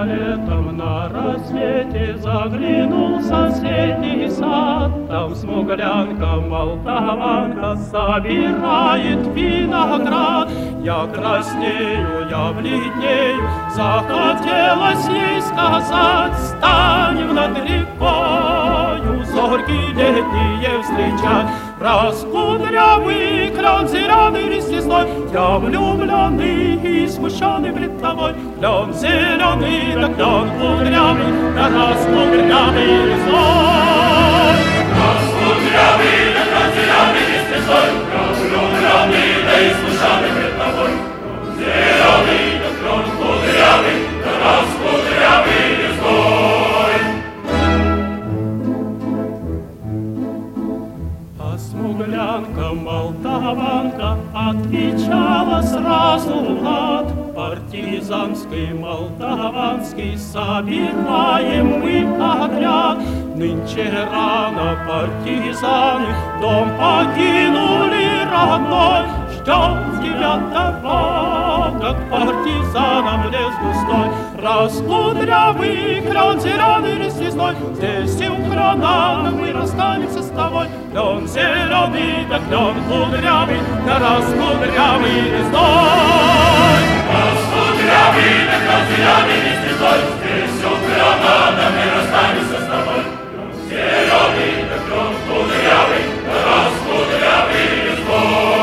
летом на рассвете заглянул в соседний сад. Там смуглянка, молдаванка собирает виноград. Я краснею, я бледнею, захотелось ей сказать: станем над рекою зорьки летние встречать. Раскудрявый клен зеленый листвой, я влюбленный и смущенный пред тобой. Клен зеленый, да клен кудрявый, да раскудрявый листвой. Раскудрявый, да клен зеленый листвой, я влюбленный, да и смущенный пред тобой. Клен зеленый, да клен кудрявый, да раскудрявый листвой. Смуглянка, молдаванка отвечала сразу лад. Партизанский, молдаванский собираем мы отряд. Нынче рано партизаны дом покинули родной. Ждем тебя дорога к партизанам лес густой. Раскудрявый клен зеленый листвой, здесь и у крона мы расстанемся с тобой. Клен зеленый, да клен кудрявый, да раскудрявый листой. Раскудрявый, да клен зеленый листвой, здесь у крона мы расстанемся с тобой. Клен зеленый, да клен кудрявый, да раскудрявый листой.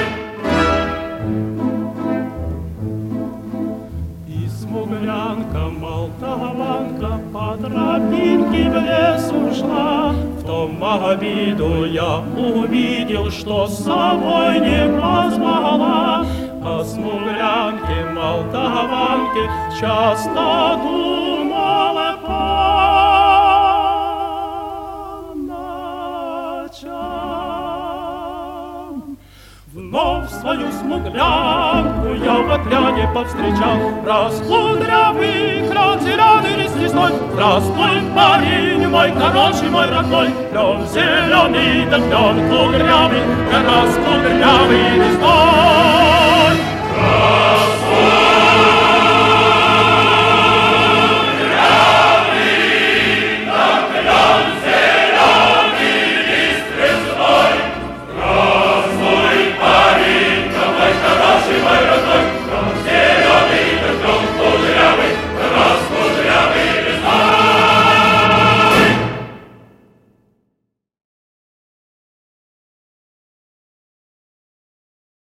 Смуглянка, молдаванка по тропинке в лес ушла. В том обиду я увидел, что с собой не позвала. О смуглянке, молдаванке часто думала по ночам. Вновь свою смуглянку я в отряде повстречал. Раскудрявый клен зеленый листвой, здравствуй, парень мой хороший, мой родной. Клен зеленый, да клен кудрявый, да раскудрявый листой.